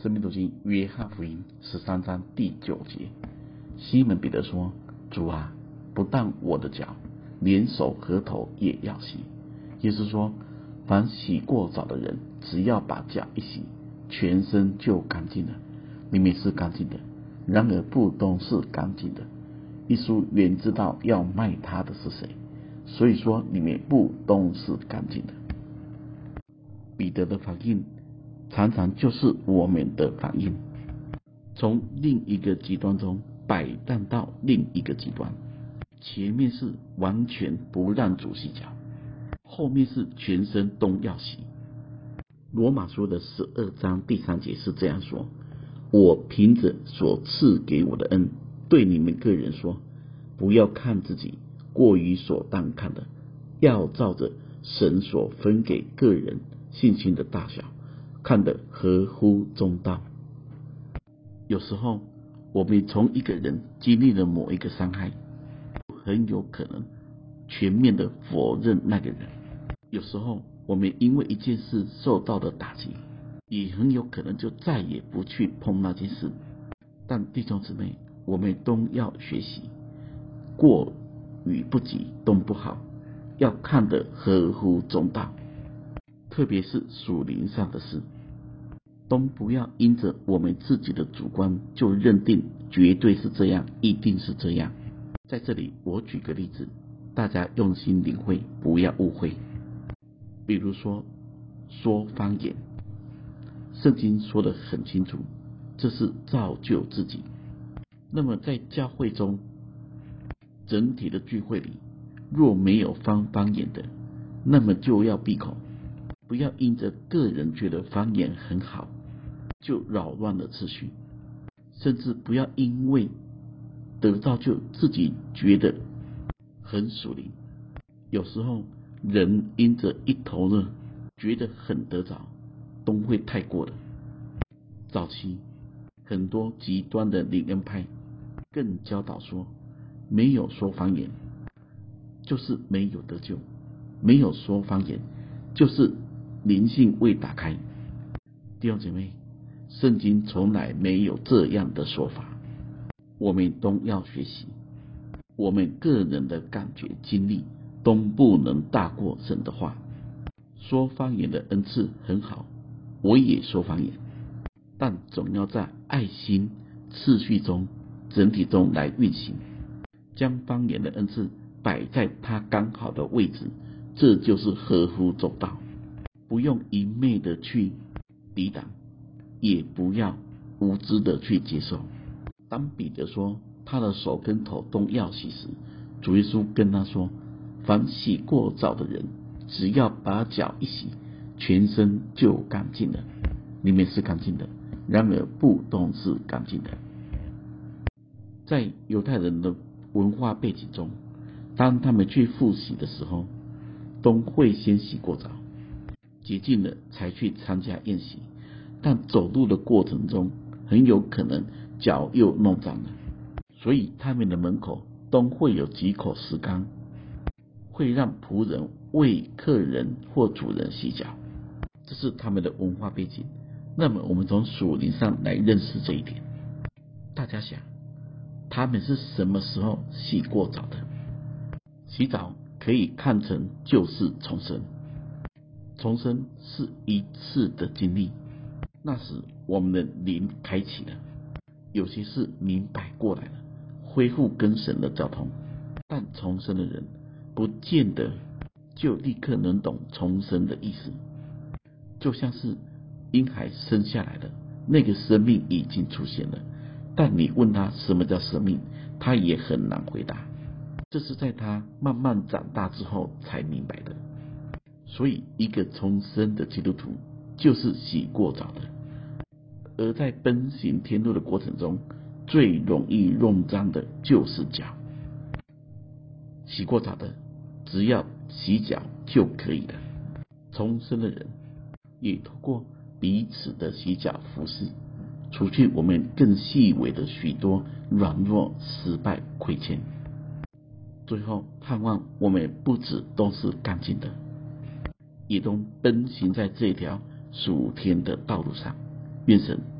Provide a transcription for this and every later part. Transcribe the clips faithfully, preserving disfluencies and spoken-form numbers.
生命读经约翰福音十三章第九节，西门彼得说：主啊，不但我的脚，连手和头也要洗。耶稣说，凡洗过澡的人，只要把脚一洗，全身就干净了。里面是干净的，然而不都是干净的。耶稣原知道要卖他的是谁，所以说里面不都是干净的。彼得的反应常常就是我们的反应，从另一个极端中摆荡到另一个极端。前面是完全不让主洗脚，后面是全身都要洗。罗马书的十二章第三节是这样说：我凭着所赐给我的恩，对你们个人说，不要看自己过于所当看的，要照着神所分给个人信心的大小，看得合乎中道。有时候我们从一个人经历了某一个伤害，很有可能全面的否认那个人。有时候我们因为一件事受到的打击，也很有可能就再也不去碰那件事。但弟兄姊妹，我们都要学习，过与不及都不好，要看得合乎中道。特别是属灵上的事，都不要因着我们自己的主观就认定绝对是这样，一定是这样。在这里我举个例子，大家用心领会，不要误会。比如说说方言，圣经说得很清楚，这是造就自己。那么在教会中整体的聚会里，若没有方方言的，那么就要闭口，不要因着个人觉得方言很好就扰乱了秩序，甚至不要因为得到就自己觉得很属灵。有时候人因着一头呢觉得很得着，都会太过了。早期很多极端的灵恩派更教导说，没有说方言就是没有得救，没有说方言就是灵性未打开。弟兄姐妹，圣经从来没有这样的说法，我们都要学习。我们个人的感觉经历都不能大过神的话。说方言的恩赐很好，我也说方言，但总要在爱心次序中整体中来运行，将方言的恩赐摆在它刚好的位置，这就是合乎中道。不用一昧的去抵挡，也不要无知的去接受。当彼得说他的手跟头都要洗时，主耶稣跟他说，凡洗过澡的人，只要把脚一洗，全身就干净了。里面是干净的，然而不都是干净的。在犹太人的文化背景中，当他们去复习的时候，都会先洗过澡，洁净了才去参加宴席。但走路的过程中，很有可能脚又弄脏了，所以他们的门口都会有几口石缸，会让仆人为客人或主人洗脚，这是他们的文化背景。那么我们从属灵上来认识这一点。大家想，他们是什么时候洗过澡的？洗澡可以看成就是重生，重生是一次的经历，那时我们的灵开启了，有些事明白过来了，恢复跟神的交通。但重生的人不见得就立刻能懂重生的意思，就像是婴孩生下来了，那个生命已经出现了，但你问他什么叫生命，他也很难回答，这是在他慢慢长大之后才明白的。所以一个重生的基督徒就是洗过澡的，而在奔行天路的过程中，最容易弄脏的就是脚。洗过澡的只要洗脚就可以了。重生的人也透过彼此的洗脚服侍，除去我们更细微的许多软弱、失败、亏欠。最后盼望我们不只都是干净的，也都奔行在这条属天的道路上。愿神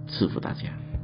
赐福大家。